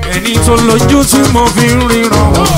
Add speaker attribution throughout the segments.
Speaker 1: ẹni tó lójú tí mo fi ń ríran wọn.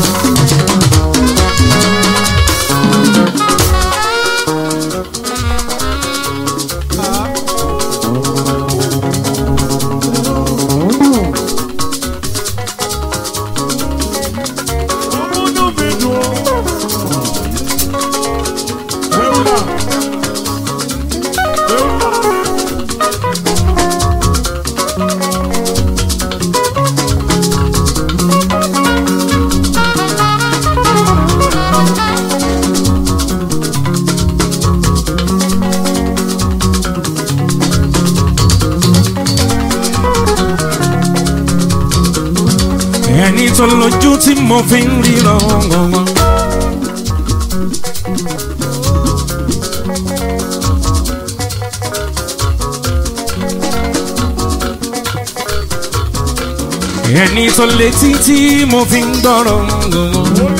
Speaker 1: ẹni tó lójú tí mo fi ń ríran wọn. ẹni tó létí tí mo fi ń gbọ́rọ̀ wọn.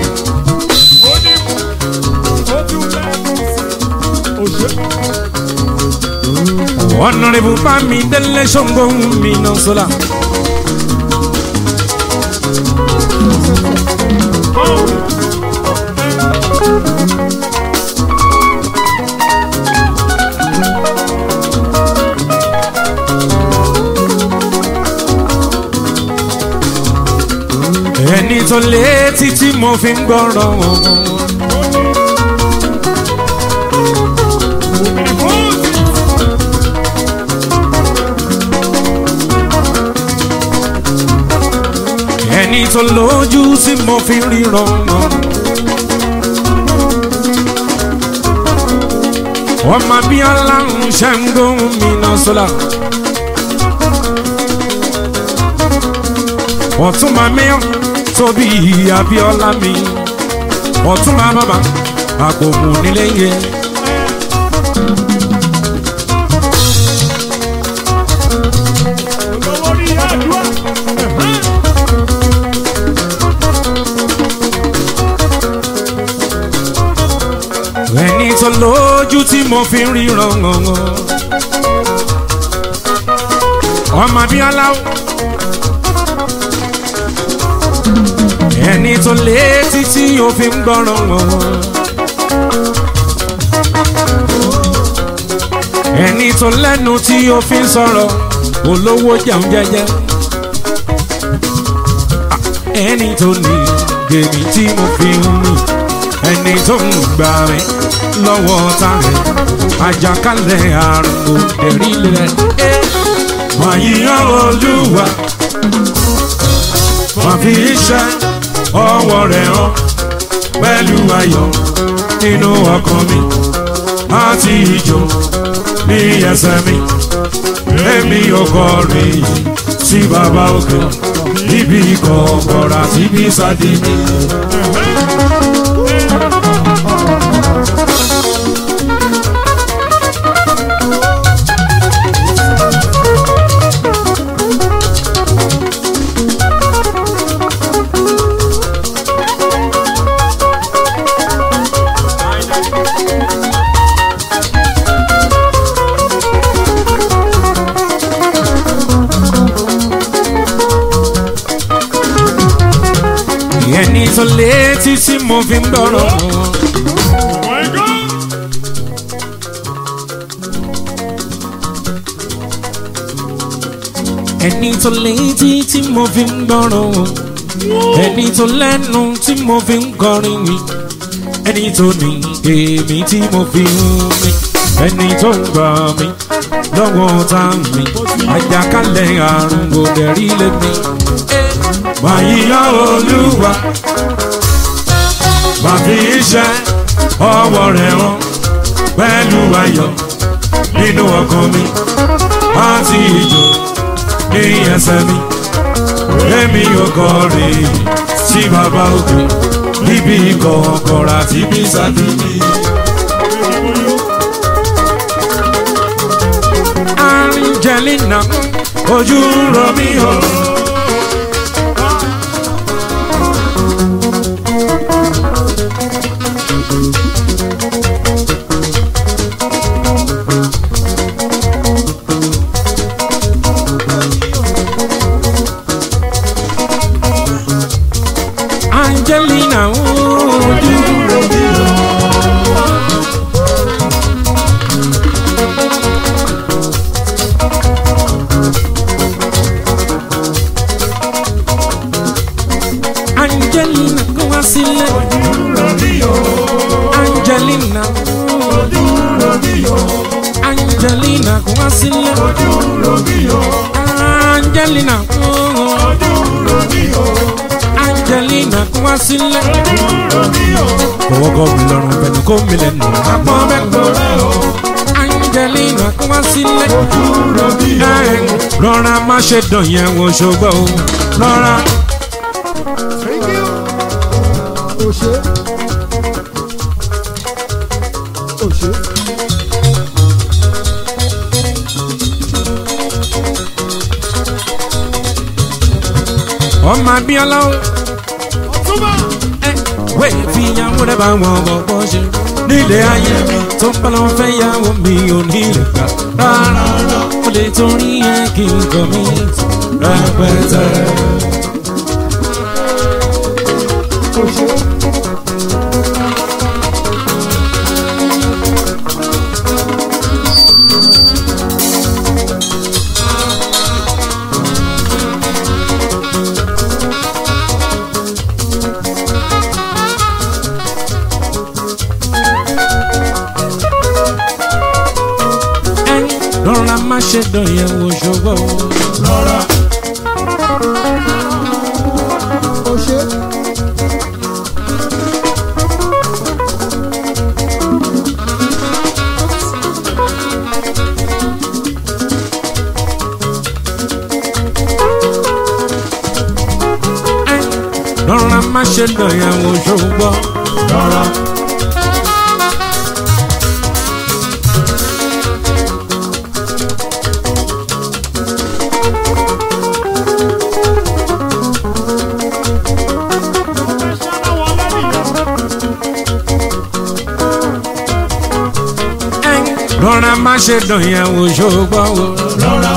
Speaker 1: Honorable Bámidélé Ṣàngó mi náà sọ́la. ẹni tó létí tí mo fi ń gbọ́rọ̀ wọn. ẹni tó lójú tí mo fi ń ríran wọn. ọmọ Abíọ́lá Ṣàngó mi náà sọ́la. Ọ̀túnba mẹ́yàn tóbi Abíọ́lá mi. Ọ̀túnba bàbá àpòmù nílé yẹ. ẹni tó lójú tí mo fi ń ríran wọn. ọmọ Abíọ́lá ẹni tó létí tí o fi ń gbọ́ràn wọn. ẹni tó lẹ́nu tí o fi ń sọ̀rọ̀ olówó jẹun jẹ́jẹ́. ẹni tó ní gèmí tí mo fi ń mú. ẹni tó ń gbà mí lọ́wọ́ ta rẹ̀ àjàkálẹ̀ àrùn kò dẹ̀rí lẹ̀. wàyí Olúwa wọ́n fi iṣẹ́ ọwọ́ rẹ̀ hàn pẹ̀lú ayọ̀ nínú ọkàn mi àti ijó ní ẹsẹ̀ mi. èmi ò kọrin yìí sí bàbá òkè níbi kọ̀ọ̀kọ̀rọ̀ àti bí sáde mi. ẹni tó létí tí mo fi ń gbọ́rọ̀ wọn. ẹni tó létí tí mo fi ń gbọ́rọ̀ wọn. ẹni tó lẹ́nu tí mo fi ń kọrin mi. ẹni tó ní èmi tí mo fi ń mi. ẹni tó ń gbà mí lọ́wọ́ ta mi. àjàkálẹ̀ àrùn kò dẹ̀rí lé mi. wàyí Olúwa má fi iṣẹ́ ọwọ́ rẹ̀ hàn pẹ̀lú ayọ̀ nínú ọkàn mi àti ijó ní ẹsẹ̀ mi. èmi ò kọrin sí bàbá òkè níbi kọ̀ọ̀kọ̀rọ̀ àti bí sáde mi. Angelina ojú rọ mí hàn. sílẹ̀. Angelina. Angelina kò wá sílẹ̀. Angelina. Angelina kò wá sílẹ̀. Kọ̀wọ́kọ̀ mi lọ́rùn pẹ̀lú kó mi lẹ́nu. Àpọ̀ bẹ́ẹ̀ gbọ́rẹ́ o. Angelina kò wá sílẹ̀. Rọra má ṣe dàn yẹn wo ṣùgbọ́n o. Rọra.
Speaker 2: Òṣè. Òṣè.
Speaker 1: Ọmọ Abíọ́lá o. Wẹ́ẹ̀ fi ìyàwó rẹ̀ bá wọn bọ̀bọ̀ ṣe. Nílé ayé mi tó ń bá lọ fẹ́ yàwó mi ò ní lè gbà rárá. Mo lè torí ẹ kí n kọ́ mi rẹpẹtẹ.
Speaker 2: Òṣè.
Speaker 1: Rọra má ṣe dán yẹn wo ṣùgbọ́n o. Rọra.
Speaker 2: Òṣè.
Speaker 1: Rọra má ṣe dán yẹn wo ṣùgbọ́n. Rọra. Rọra má ṣe dán yẹn wo ṣùgbọ́n o. Rọra.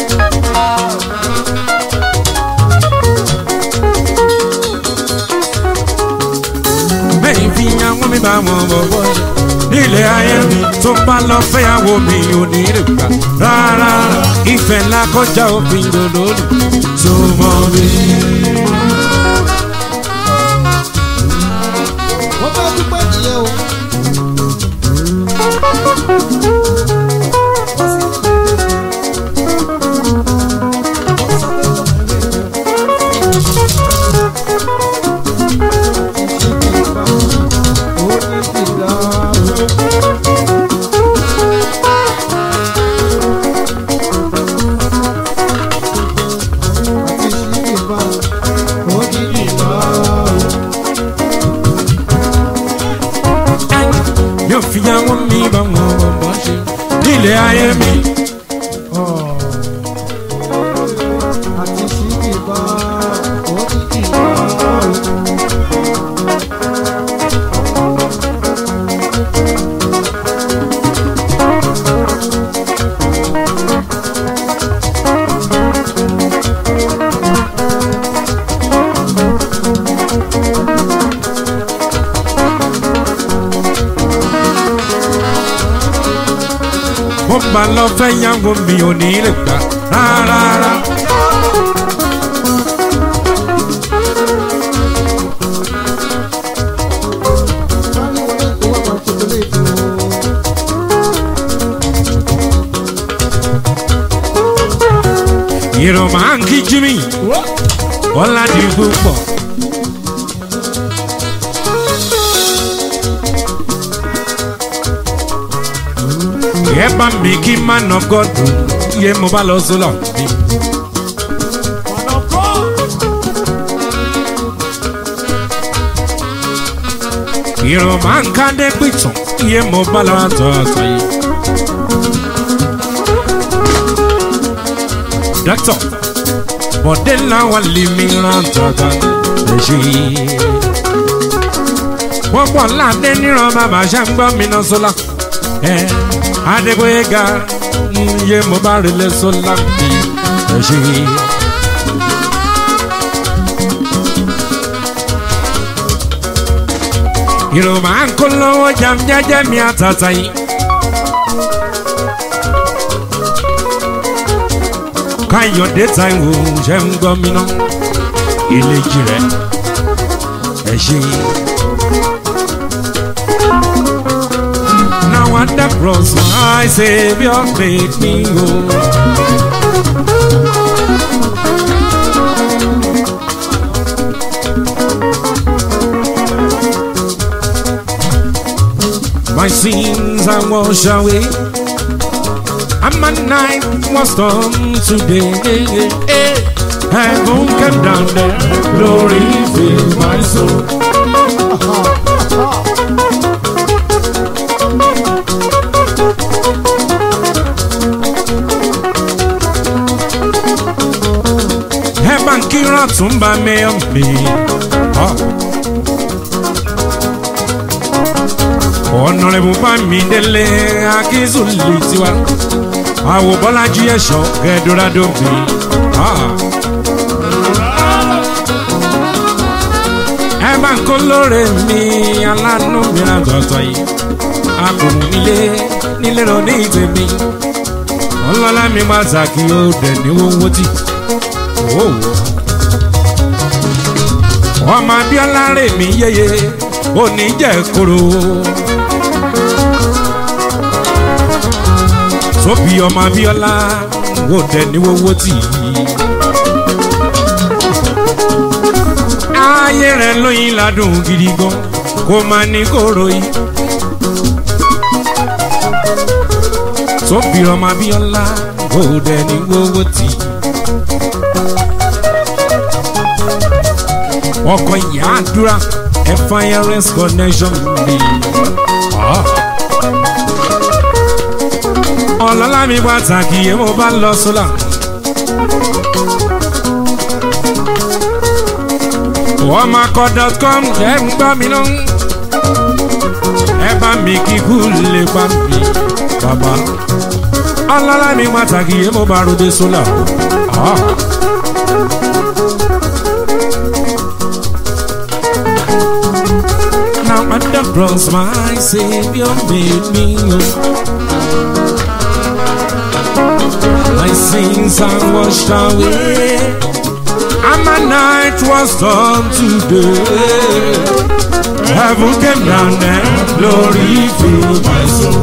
Speaker 1: Bẹ́ẹ̀ fi ìyàwó mi bá wọn bọ̀bọ̀ ṣe. Nílé ayé mi tó bá lọ fẹ́yàwó mi ò ní lè gbà rárá. Ìfẹ́ ńlá kọjá òfin lòlóòlù tó mọ mi.
Speaker 2: Wọ́n bá dúpẹ́ nìyẹn o.
Speaker 1: Yóò fi ìyàwó mi bá wọn bọ̀bọ̀ ṣe. Nílé ayé mi.
Speaker 2: Àti ṣíkì bá òkìkí bá.
Speaker 1: Mo bá lọ fẹ́ yàwó mi ò ní lè gbà rárá. Ìrọ̀mà ń kí Jimmy Bọ́lá di púpọ̀. Ẹ bá mi kí man of God yé mo bá lọ sólọ. Ìrọ̀mà ń ká dé pìtàn yé mo bá lọ àtọ̀ọ̀tọ̀ yìí. Dọ́kítọ̀ Bọ̀dé làwọn lè mi ràn tọ̀tọ̀ lè ṣe. Wọ́n pọ̀ láàdé níran bàbá ṣá ń gbọ́ mi náà sólà. Adégbéga yé mo bá rí lé sólà bí lè ṣe. Ìrọ̀mà ń kó lọ́wọ́ jàm jẹ́jẹ́ mi àtàtà yìí. Káyọ̀dé Táíwò ṣe ń gbọ́ mi náà. Ìlejì rẹ̀ ẹ ṣe. Now at the cross my Savior made me whole. My sins I wash away, and my night was done today. Heaven came down there, glory filled my soul. Heaven kira tumba me on me. Honorable Bamidele Akizulitiwa Awo Bolaji Esho Gedorado mi. Eba kolore mi alanu mi ajoto yi. Akun nílé ro ni tèmi. Olola mi pàtàkì o de ni wowo ti. Ọmọ Abíọ́lá rè mí yeye òní jẹ́ koro. Tóbi ọmọ Abíọ́lá wò dẹ̀ ní wọ́wọ́ tì í. Ayé rẹ̀ lóyin ládùn gidi gan kó máa ní kóró yìí. Tóbi ọmọ Abíọ́lá wò dẹ̀ ní wọ́wọ́ tì í. Ọkọ ìyá àdúrà FIRS connection mi. Ọlọ́lá mi pàtàkì yẹn mo bá lọ sólà. Wọ́makọ.com ẹ̀ ń gbọ́ mi náà. Ẹ bá mi kíkú lè pa mi bàbá. Ọlọ́lá mi pàtàkì yẹn mo bá ròde sólà. Now at the cross my Savior made me whole. My sins are washed away, and my night was done today. Heaven came down and glory filled my soul.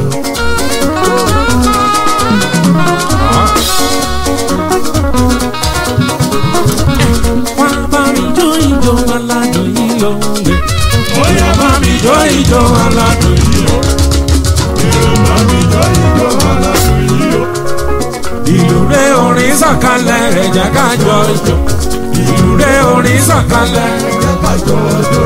Speaker 1: Oya mami jo ijo aládùn yìí o. Mami jo ijo aládùn yìí o. Ìlú rẹ̀ orin sọ̀kalẹ̀ ẹ̀jẹ̀ ká jọ ìjọ. Ìlú rẹ̀ orin sọ̀kalẹ̀ ẹ̀jẹ̀ ká jọ ìjọ.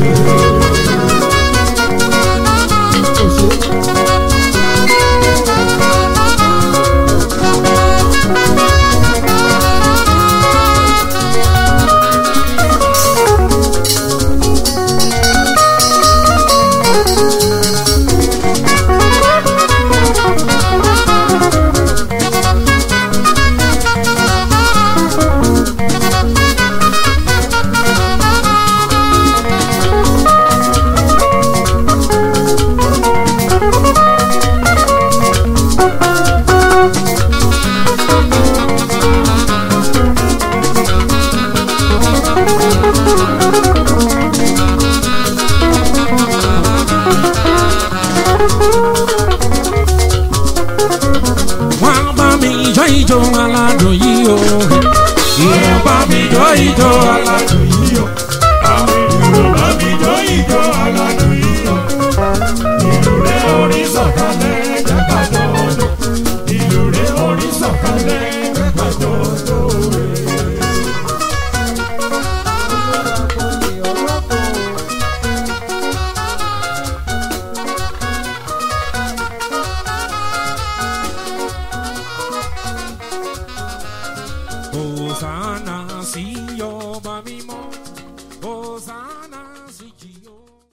Speaker 1: Ijo aládùn yìí o. Ìrọ̀bá mi jọ ìjọ aládùn yìí o.